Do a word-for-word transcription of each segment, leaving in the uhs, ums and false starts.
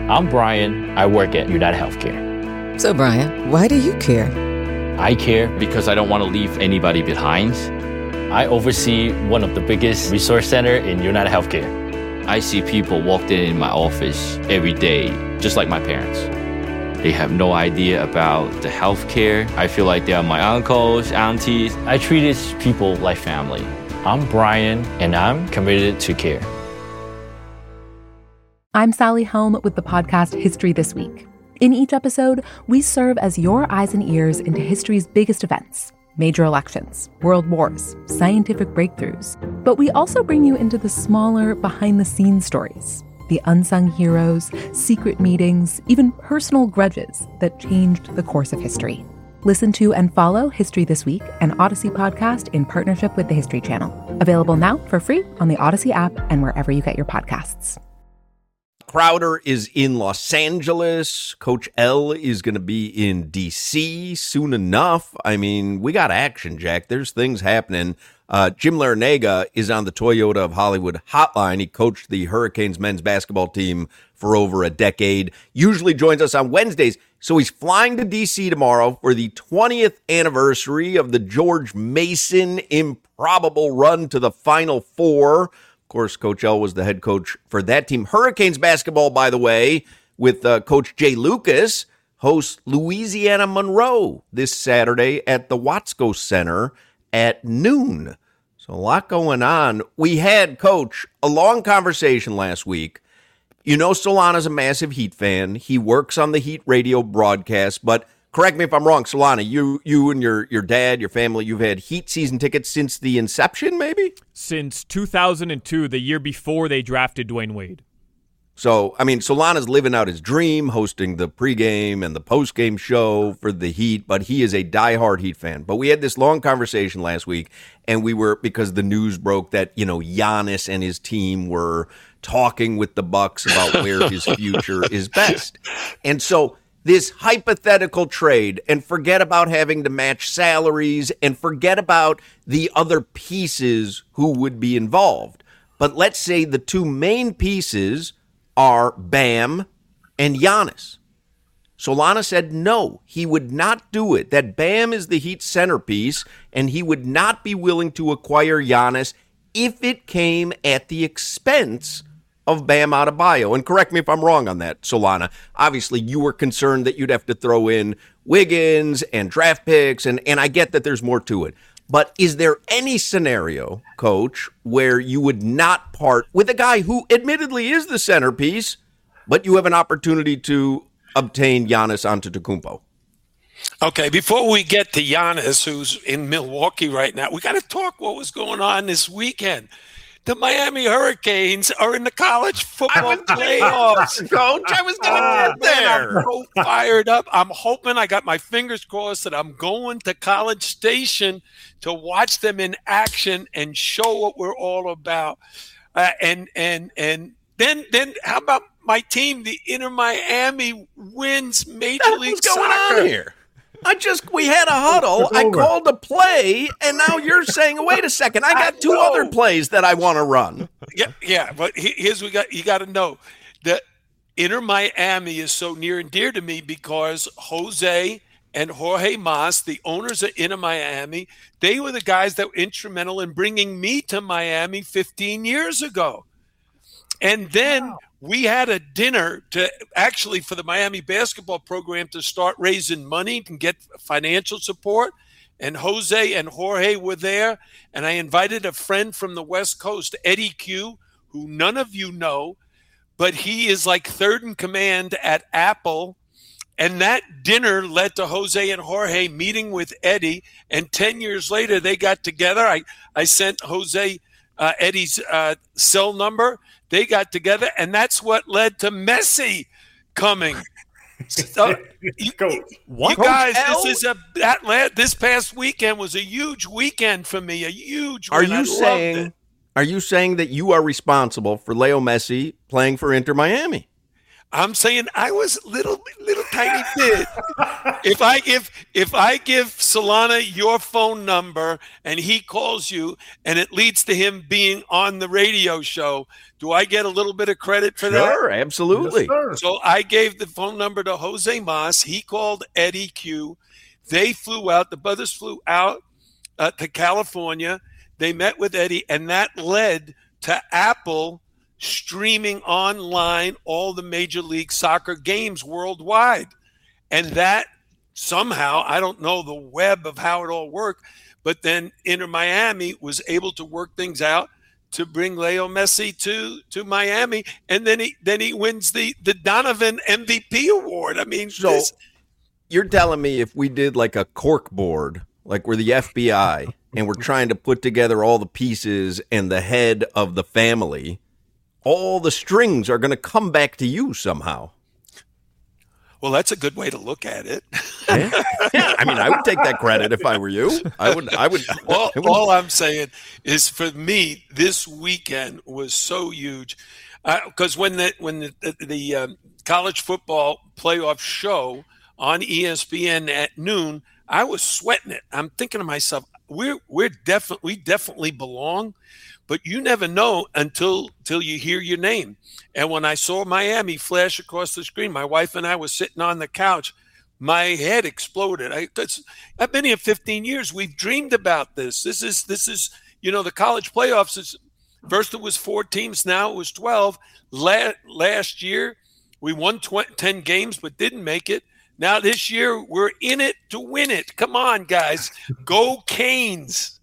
I'm Brian. I work at United Healthcare. So, Brian, why do you care? I care because I don't want to leave anybody behind. I oversee one of the biggest resource center in United Healthcare. I see people walked in my office every day, just like my parents. They have no idea about the healthcare. I feel like they are my uncles, aunties. I treat these people like family. I'm Brian, and I'm committed to care. I'm Sally Helm with the podcast History This Week. In each episode, we serve as your eyes and ears into history's biggest events, major elections, world wars, scientific breakthroughs. But we also bring you into the smaller, behind-the-scenes stories, the unsung heroes, secret meetings, even personal grudges that changed the course of history. Listen to and follow History This Week, an Odyssey podcast in partnership with the History Channel. Available now for free on the Odyssey app and wherever you get your podcasts. Crowder is in Los Angeles. Coach L is going to be in D C soon enough. I mean, we got action, Jack. There's things happening. Uh, Jim Larrañaga is on the Toyota of Hollywood hotline. He coached the Hurricanes men's basketball team for over a decade. Usually joins us on Wednesdays. So he's flying to D C tomorrow for the twentieth anniversary of the George Mason improbable run to the Final Four. Of course, Coach L was the head coach for that team. Hurricanes basketball, by the way, with uh, Coach Jay Lucas, hosts Louisiana Monroe this Saturday at the Watsco Center at noon. So a lot going on. We had, Coach, a long conversation last week. You know Solana's a massive Heat fan. He works on the Heat radio broadcast, but correct me if I'm wrong, Solana, you you and your, your dad, your family, you've had Heat season tickets since the inception, maybe? Since two thousand two, the year before they drafted Dwayne Wade. So, I mean, Solana's living out his dream, hosting the pregame and the postgame show for the Heat, but he is a diehard Heat fan. But we had this long conversation last week, and we were, because the news broke that, you know, Giannis and his team were talking with the Bucks about where his future is best. And so this hypothetical trade, and forget about having to match salaries, and forget about the other pieces who would be involved. But let's say the two main pieces are Bam and Giannis. Solana said no, he would not do it, that Bam is the Heat centerpiece, and he would not be willing to acquire Giannis if it came at the expense of Bam Adebayo. And correct me if I'm wrong on that, Solana. Obviously, you were concerned that you'd have to throw in Wiggins and draft picks, and, and I get that there's more to it. But is there any scenario, Coach, where you would not part with a guy who admittedly is the centerpiece, but you have an opportunity to obtain Giannis Antetokounmpo? Okay, before we get to Giannis, who's in Milwaukee right now, we got to talk what was going on this weekend. The Miami Hurricanes are in the college football playoffs. Coach, I was going to oh, get there. Man, I'm so fired up. I'm hoping, I got my fingers crossed that I'm going to College Station to watch them in action and show what we're all about. Uh, and and and then then how about my team, the Inter Miami, wins Major League Soccer? What's going on here? I just, we had a huddle, I called a play, and now you're saying, wait a second, I got two other plays that I want to run. Yeah, yeah, but here's what we got, you got to know. The Inter Miami is so near and dear to me because Jose and Jorge Mas, the owners of Inter Miami, they were the guys that were instrumental in bringing me to Miami fifteen years ago. And then wow. we had a dinner to actually for the Miami basketball program to start raising money and get financial support. And Jose and Jorge were there. And I invited a friend from the West Coast, Eddie Q, who none of you know, but he is like third in command at Apple. And that dinner led to Jose and Jorge meeting with Eddie. And ten years later, they got together. I, I sent Jose uh, Eddie's uh, cell number. They got together, and that's what led to Messi coming. So, you, you guys, this is a that this past weekend was a huge weekend for me. A huge. Are win. you I saying? Are you saying that you are responsible for Leo Messi playing for Inter Miami? I'm saying I was little, little tiny bit. If I give, if I give Solana your phone number and he calls you, and it leads to him being on the radio show, do I get a little bit of credit for that? Sure, absolutely. Yes, So I gave the phone number to Jose Mas. He called Eddie Q. They flew out. The brothers flew out uh, to California. They met with Eddie, and that led to Apple streaming online all the Major League Soccer games worldwide. And that somehow, I don't know the web of how it all worked, but then Inter Miami was able to work things out to bring Leo Messi to, to Miami. And then he then he wins the, the Donovan M V P award. I mean, So this, you're telling me if we did like a cork board, like we're the F B I, and we're trying to put together all the pieces and the head of the family, all the strings are going to come back to you somehow. well, that's a good way to look at it. Yeah. Yeah, I mean, I would take that credit if I were you. I would. I would. all, I would all I'm saying is, for me, this weekend was so huge because when the when the the, the um, college football playoff show on E S P N at noon, I was sweating it. I'm thinking to myself, we're we're definitely we definitely belong, but you never know until until you hear your name. And when I saw Miami flash across the screen, my wife and I were sitting on the couch. My head exploded. I, I've been here fifteen years. We've dreamed about this. This is this is you know the college playoffs. Is first it was four teams. Now it was twelve. La- last year we won tw- ten games but didn't make it. Now this year we're in it to win it. Come on, guys, go Canes!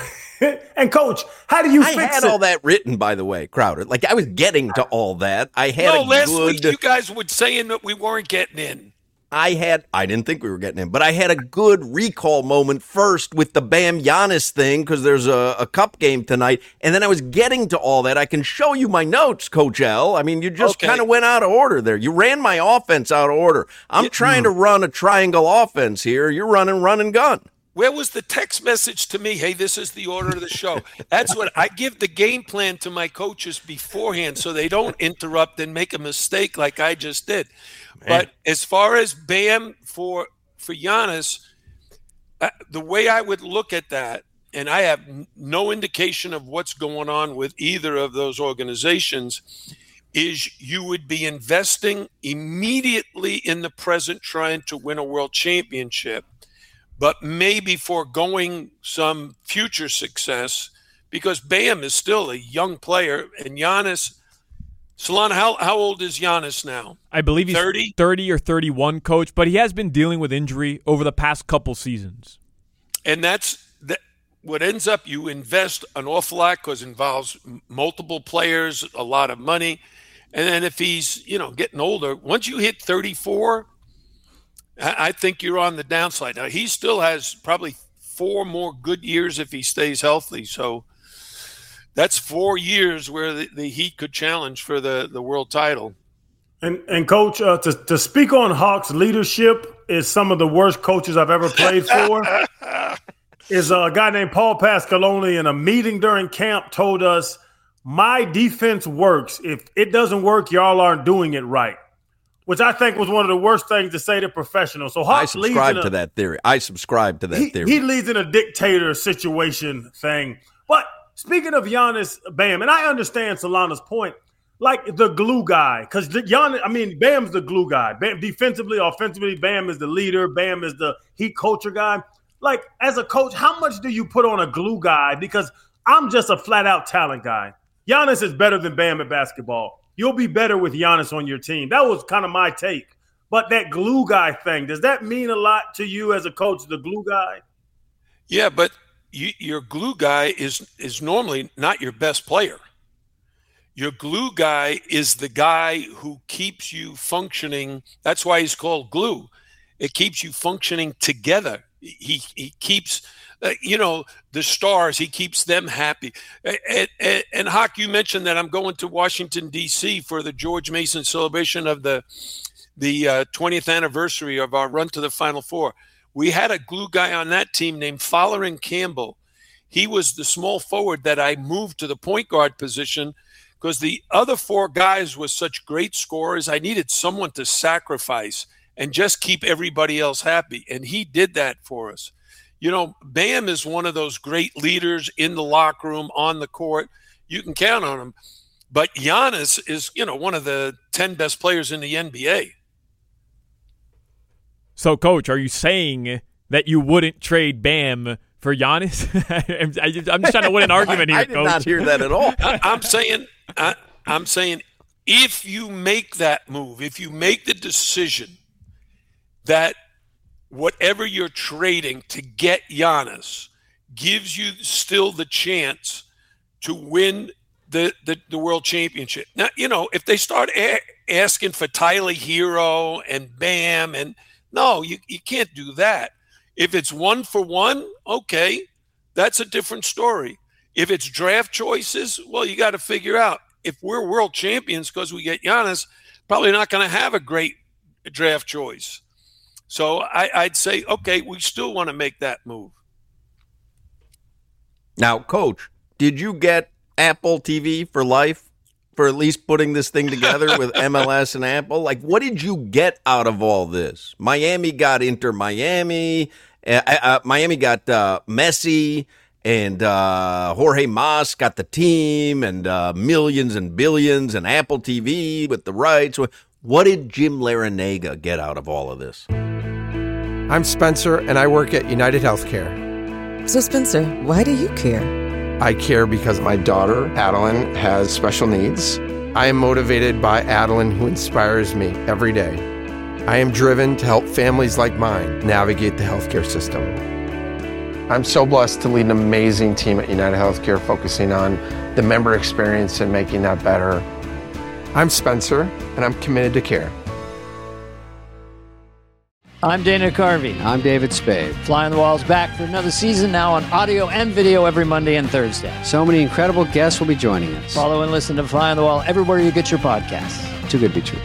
And Coach, how do you I fix had it? all that written, by the way, Crowder. Like I was getting to all that. I had No, a last good. week you guys were saying that we weren't getting in. I had, I didn't think we were getting in, but I had a good recall moment first with the Bam Giannis thing because there's a, a cup game tonight. And then I was getting to all that. I can show you my notes, Coach L. I mean, you just Okay. kind of went out of order there. You ran my offense out of order. I'm Yeah. trying to run a triangle offense here. You're running run and gun. Where was the text message to me? Hey, this is the order of the show. That's what I give the game plan to my coaches beforehand so they don't interrupt and make a mistake like I just did. But as far as Bam for for Giannis, uh, the way I would look at that, and I have n- no indication of what's going on with either of those organizations, is you would be investing immediately in the present trying to win a world championship, but maybe foregoing some future success because Bam is still a young player. And Giannis, Solana, how, how old is Giannis now? I believe he's thirty? thirty or thirty-one, Coach, but he has been dealing with injury over the past couple seasons. And that's that. What ends up, you invest an awful lot because it involves m- multiple players, a lot of money. And then if he's, you know, getting older, once you hit thirty-four, I, I think you're on the downside. Now, he still has probably four more good years if he stays healthy. So that's four years where the, the Heat could challenge for the, the world title. And and Coach, uh, to to speak on Hawks leadership is some of the worst coaches I've ever played for. Is a guy named Paul Pasqualoni in a meeting during camp told us, my defense works. If it doesn't work, y'all aren't doing it right, which I think was one of the worst things to say to professionals. So I Hawks leads subscribe in a, to that theory. I subscribe to that he, theory. he leads in a dictator situation thing. But speaking of Giannis, Bam, and I understand Solana's point, like the glue guy, because Giannis, I mean, Bam's the glue guy. Bam, defensively, offensively, Bam is the leader. Bam is the Heat culture guy. Like, as a coach, how much do you put on a glue guy? Because I'm just a flat-out talent guy. Giannis is better than Bam at basketball. You'll be better with Giannis on your team. That was kind of my take. But that glue guy thing, does that mean a lot to you as a coach, the glue guy? Yeah, but you, your glue guy is is normally not your best player. Your glue guy is the guy who keeps you functioning. That's why he's called glue. It keeps you functioning together. He he keeps, uh, you know, the stars. He keeps them happy. And, and, and Hawk, you mentioned that I'm going to Washington, D C for the George Mason celebration of the the uh, twentieth anniversary of our run to the Final Four. We had a glue guy on that team named Follerin Campbell. He was the small forward that I moved to the point guard position because the other four guys were such great scorers. I needed someone to sacrifice and just keep everybody else happy. And he did that for us. You know, Bam is one of those great leaders in the locker room, on the court. You can count on him. But Giannis is, you know, one of the ten best players in the N B A. So, Coach, are you saying that you wouldn't trade Bam for Giannis? I'm just trying to win an argument here, I did Coach. not hear that at all. I, I'm saying, I, I'm saying, if you make that move, if you make the decision that whatever you're trading to get Giannis gives you still the chance to win the, the, the world championship. Now, you know, if they start a- asking for Tyler Hero and Bam, and no, you, you can't do that. If it's one for one, okay, that's a different story. If it's draft choices, well, you got to figure out if we're world champions because we get Giannis, probably not going to have a great draft choice. So I, I'd say, okay, we still want to make that move. Now, Coach, did you get Apple T V for life for at least putting this thing together with M L S and Apple? Like, what did you get out of all this? Miami got Inter Miami. Uh, uh, Miami got uh, Messi, and uh, Jorge Mas got the team, and uh, millions and billions, and Apple T V with the rights. What did Jim Larrañaga get out of all of this? I'm Spencer, and I work at United Healthcare. So, Spencer, why do you care? I care because my daughter, Adeline, has special needs. I am motivated by Adeline, who inspires me every day. I am driven to help families like mine navigate the healthcare system. I'm so blessed to lead an amazing team at United Healthcare, focusing on the member experience and making that better. I'm Spencer, and I'm committed to care. I'm Dana Carvey. I'm David Spade. Fly on the Wall's back for another season, now on audio and video every Monday and Thursday. So many incredible guests will be joining us. Follow and listen to Fly on the Wall everywhere you get your podcasts. Too good to be true.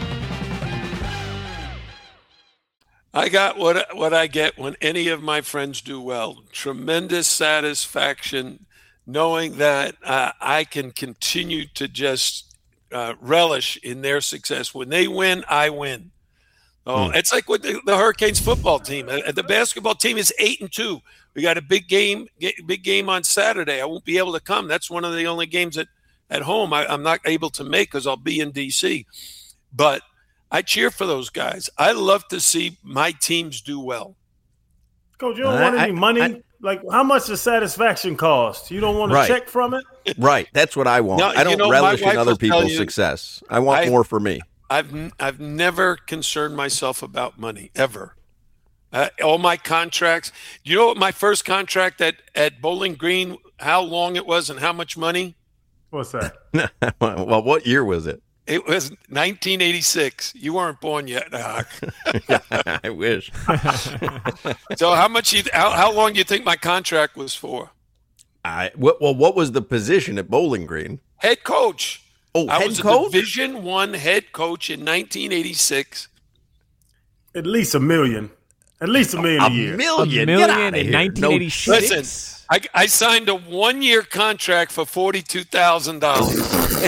I got what what I get when any of my friends do well. Tremendous satisfaction knowing that uh, I can continue to just uh, relish in their success. When they win, I win. Oh, hmm. It's like with the, the Hurricanes football team. Uh, the basketball team is eight and two. We got a big game, big game on Saturday. I won't be able to come. That's one of the only games at, at home I, I'm not able to make because I'll be in D C. But I cheer for those guys. I love to see my teams do well. Coach, you don't uh, want any I, money? I, like, how much does satisfaction cost? You don't want a right. check from it? Right. That's what I want. No, I don't you know, relish in other people's you, success. I want I, more for me. I've I've never concerned myself about money, ever. Uh, all my contracts. Do you know what my first contract at, at Bowling Green, how long it was and how much money? What's that? Well, what year was it? It was nineteen eighty-six. You weren't born yet, Doc. I wish. So how much? You, how, how long do you think my contract was for? I well, what was the position at Bowling Green? Head coach. Oh, I head was coach? a Division One head coach in nineteen eighty-six. At least a million. At least a million a, a year. Million. A million in nineteen eighty-six. No, listen, I, I signed a one-year contract for forty-two thousand dollars.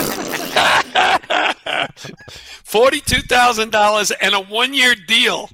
forty-two thousand dollars and a one-year deal.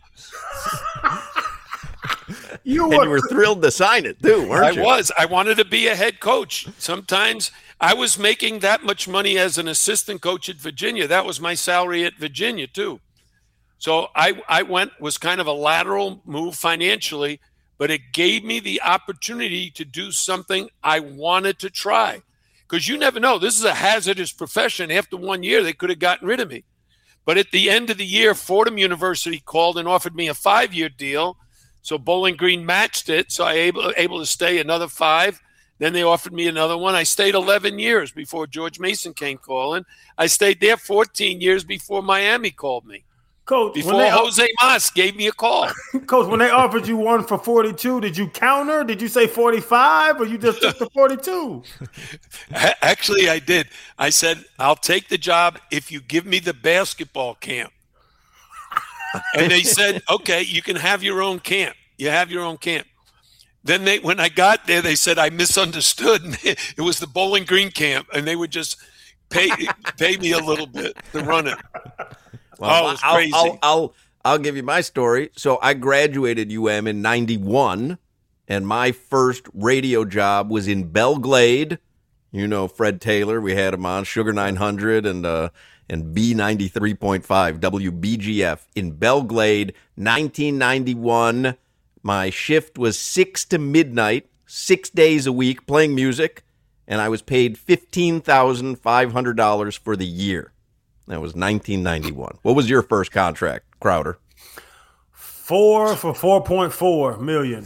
You were, and you were thrilled to sign it, too, weren't I you? I was. I wanted to be a head coach. Sometimes I was making that much money as an assistant coach at Virginia. That was my salary at Virginia, too. So I, I went, was kind of a lateral move financially, but it gave me the opportunity to do something I wanted to try. Because you never know. This is a hazardous profession. After one year, they could have gotten rid of me. But at the end of the year, Fordham University called and offered me a five-year deal. So Bowling Green matched it. So I able able to stay another five. Then they offered me another one. I stayed eleven years before George Mason came calling. I stayed there fourteen years before Miami called me. Coach, before they, Jose Mas gave me a call. Coach, when they offered you one for forty-two, did you counter? Did you say forty-five, or you just took the forty-two? Actually, I did. I said, I'll take the job if you give me the basketball camp. And they said, okay, you can have your own camp. You have your own camp. Then they, when I got there, they said I misunderstood. It was the Bowling Green camp, and they were just pay pay me a little bit to run it. Well, oh, it's I'll, crazy. I'll, I'll, I'll give you my story. So I graduated U M in ninety-one, and my first radio job was in Belle Glade. You know Fred Taylor. We had him on Sugar nine hundred and uh, and B ninety-three point five, W B G F in Belle Glade, nineteen ninety-one. My shift was six to midnight, six days a week, playing music, and I was paid fifteen thousand five hundred dollars for the year. That was nineteen ninety-one. What was your first contract, Crowder? Four for four point four million.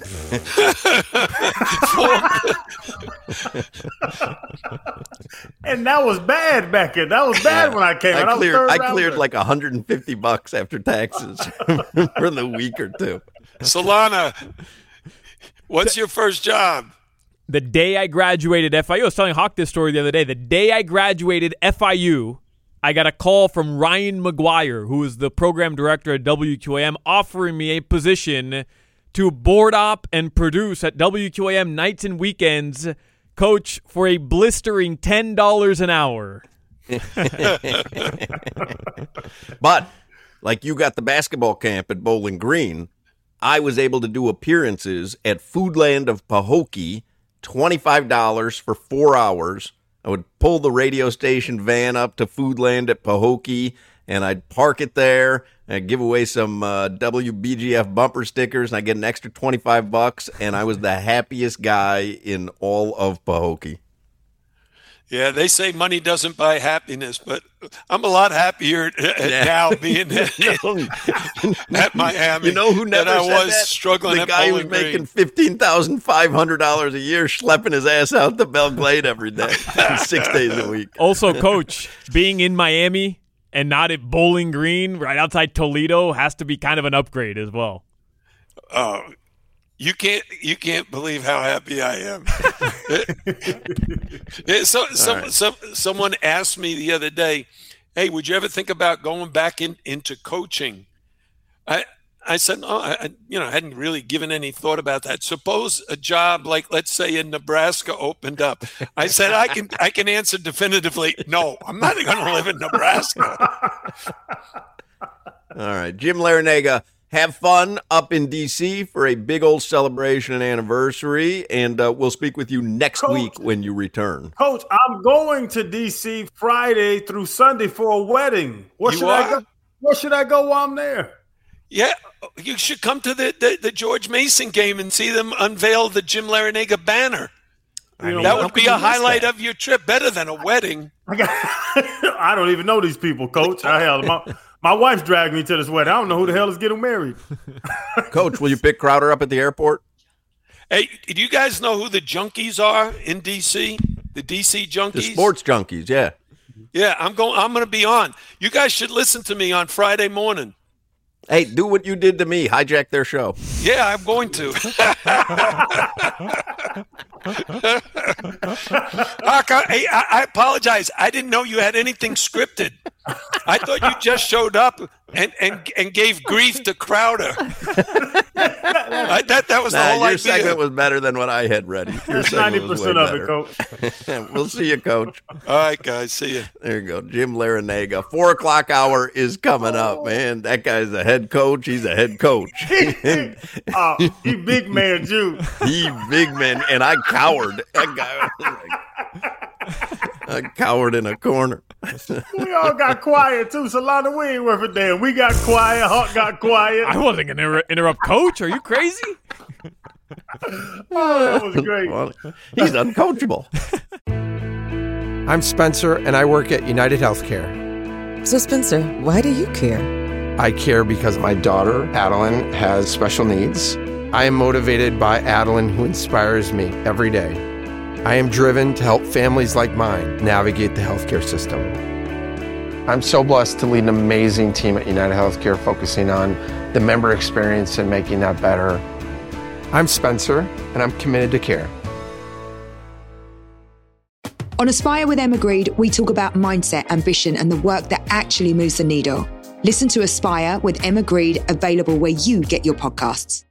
And that was bad back then. That was bad yeah. when I came I out. Cleared, I, I cleared like one hundred fifty bucks after taxes for the week or two. Solana, what's your first job? The day I graduated F I U, I was telling Hawk this story the other day. The day I graduated F I U, I got a call from Ryan McGuire, who is the program director at W Q A M, offering me a position to board op and produce at W Q A M nights and weekends, coach, for a blistering ten dollars an hour. But, like you got the basketball camp at Bowling Green, I was able to do appearances at Foodland of Pahokee, twenty-five dollars for four hours. I would pull the radio station van up to Foodland at Pahokee, and I'd park it there, and I'd give away some uh, W B G F bumper stickers, and I'd get an extra twenty-five bucks, and I was the happiest guy in all of Pahokee. Yeah, they say money doesn't buy happiness, but I'm a lot happier yeah. now being at, at Miami. You know who never than I said was that? struggling the at guy Bowling who's making Green. fifteen thousand five hundred dollars a year, schlepping his ass out to Belle Glade every day, six days a week. Also, Coach, being in Miami and not at Bowling Green, right outside Toledo, has to be kind of an upgrade as well. Oh, you can't you can't believe how happy I am. so, some, right. some, someone asked me the other day, "Hey, would you ever think about going back in, into coaching?" I I said, "No, I you know I hadn't really given any thought about that. Suppose a job like, let's say, in Nebraska opened up." I said, "I can I can answer definitively, no, I'm not going to live in Nebraska." All right, Jim Larrañaga. Have fun up in D C for a big old celebration and anniversary, and uh, we'll speak with you next Coach, week when you return. Coach, I'm going to D C Friday through Sunday for a wedding. Where you should are? I go? Where should I go while I'm there? Yeah, you should come to the, the, the George Mason game and see them unveil the Jim Larrañaga banner. You know, that would be a highlight that? of your trip, better than a wedding. I, got, I don't even know these people, Coach. I hell, my, my wife dragged me to this wedding. I don't know who the hell is getting married. Coach, will you pick Crowder up at the airport? Hey, do you guys know who the junkies are in D C? The D C junkies? The sports junkies, yeah. Yeah, I'm going. I'm going to be on. You guys should listen to me on Friday morning. Hey, do what you did to me. Hijack their show. Yeah, I'm going to. I, I apologize. I didn't know you had anything scripted. I thought you just showed up and, and, and gave grief to Crowder. I, that, that was nah, the whole your idea. segment was better than what I had ready. Your ninety percent of it, Coach. We'll see you, Coach. All right, guys. See you. There you go. Jim Larrañaga. Four o'clock hour is coming up, man. That guy's a head coach. He's a head coach. Oh, he big man, Jew. He big man. And I cowered. That guy was like, I cowered in a corner. We all got quiet, too. Solana, we ain't worth a damn. We got quiet. Hawk got quiet. I wasn't going to inter- interrupt Coach. Are you crazy? Oh, that was great. Well, he's uncoachable. I'm Spencer, and I work at United Healthcare. So, Spencer, why do you care? I care because my daughter, Adeline, has special needs. I am motivated by Adeline, who inspires me every day. I am driven to help families like mine navigate the healthcare system. I'm so blessed to lead an amazing team at United Healthcare focusing on the member experience and making that better. I'm Spencer, and I'm committed to care. On Aspire with Emma Grede, we talk about mindset, ambition, and the work that actually moves the needle. Listen to Aspire with Emma Grede, available where you get your podcasts.